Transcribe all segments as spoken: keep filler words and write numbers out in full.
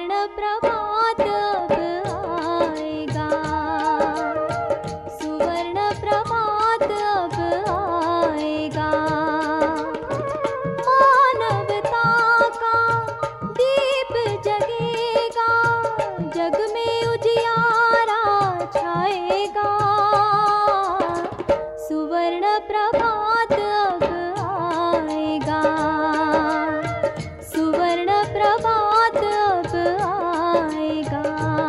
सुवर्ण प्रभात अब आएगा, सुवर्ण प्रभात अब आएगा। मानवता का दीप जगेगा, जग में उजियारा छाएगा। सुवर्ण प्रभात अब आएगा, सुवर्ण प्रभात अब आएगा।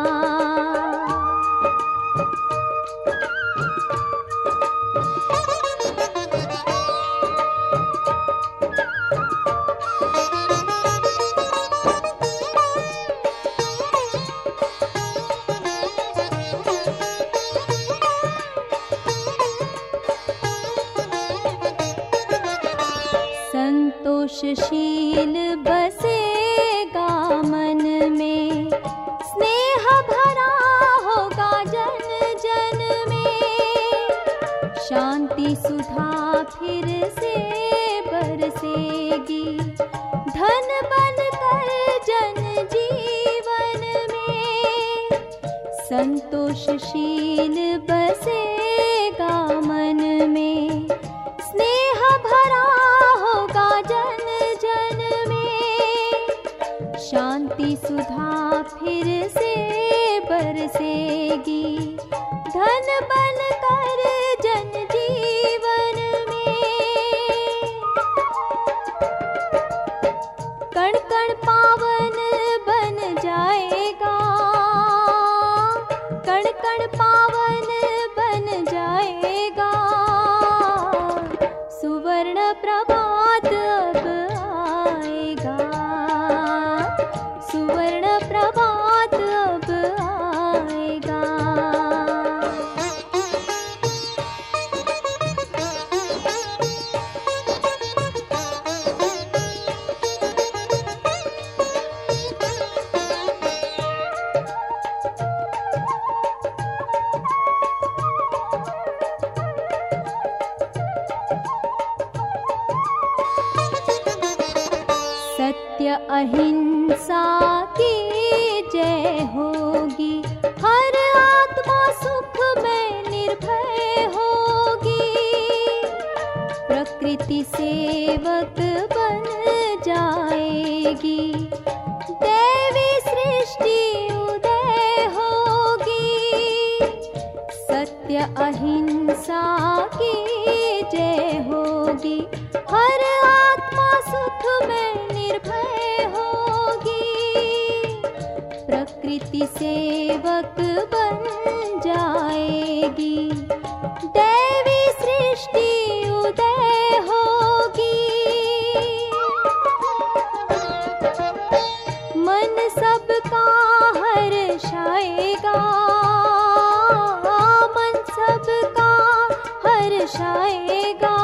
संतोषशील बसेगा मन में, स्नेह भरा होगा जन जन में। शांति सुधा फिर से बरसेगी, धन बनकर जन जीवन में। संतोषशील बसेगा मन में, स्नेह भरा होगा जन जन में। शांति सुधा फिर से बरसेगी, धन बनकर जन जीवन में। कण कण पावन बन जाएगा, कण कण पावन बन जाएगा। सुवर्ण प्रभात अब आएगा, सुवर्ण प्रभात अब आएगा। सत्य अहिंसा की जय होगी, हर आत्मा सुख में निर्भय होगी। प्रकृति सेवक बन जाएगी, देवी सृष्टि उदय होगी। सत्य अहिंसा की जय होगी, हर आत्मा सुख में निर्भय होगी। प्रकृति सेवक बन जाएगी, देवी सृष्टि उदय होगी। मन सबका हर्षाएगा, मन सबका हर्षाएगा।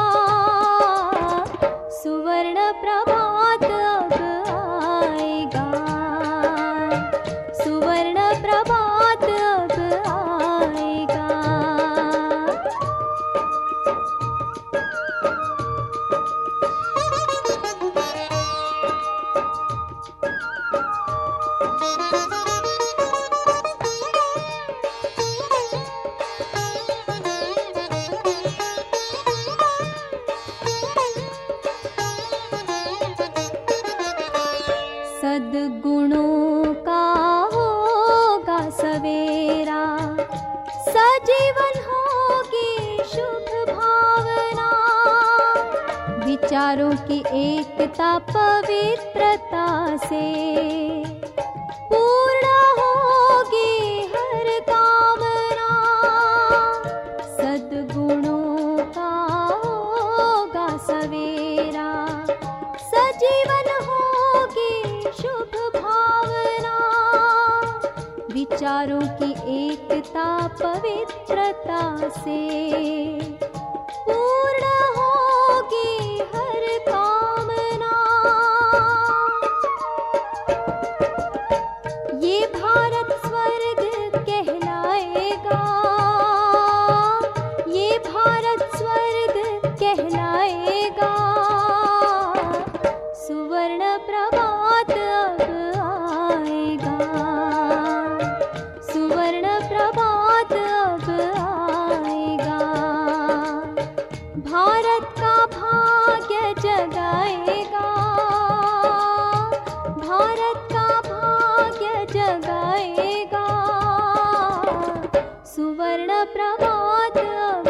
सुवर्ण प्रभात अब आएगा, सुवर्ण प्रभात अब आएगा। सद्गुणों का होगा सवेरा, सजीवन होगी शुभ भावना। विचारों की एकता पवित्रता से पूर्ण होगी हर कामना। सद्गुणों का होगा सवेरा, सजीवन होगी शुभ भावना। विचारों की एकता पवित्रता से पूर्ण होगी हर कामना। ये भारत स्वर्ग कहलाएगा, ये भारत स्वर्ग कहलाएगा। सुवर्ण प्रभात अब आएगा, भारत का भाग्य जगाएगा, भारत का भाग्य जगाएगा, सुवर्ण प्रभात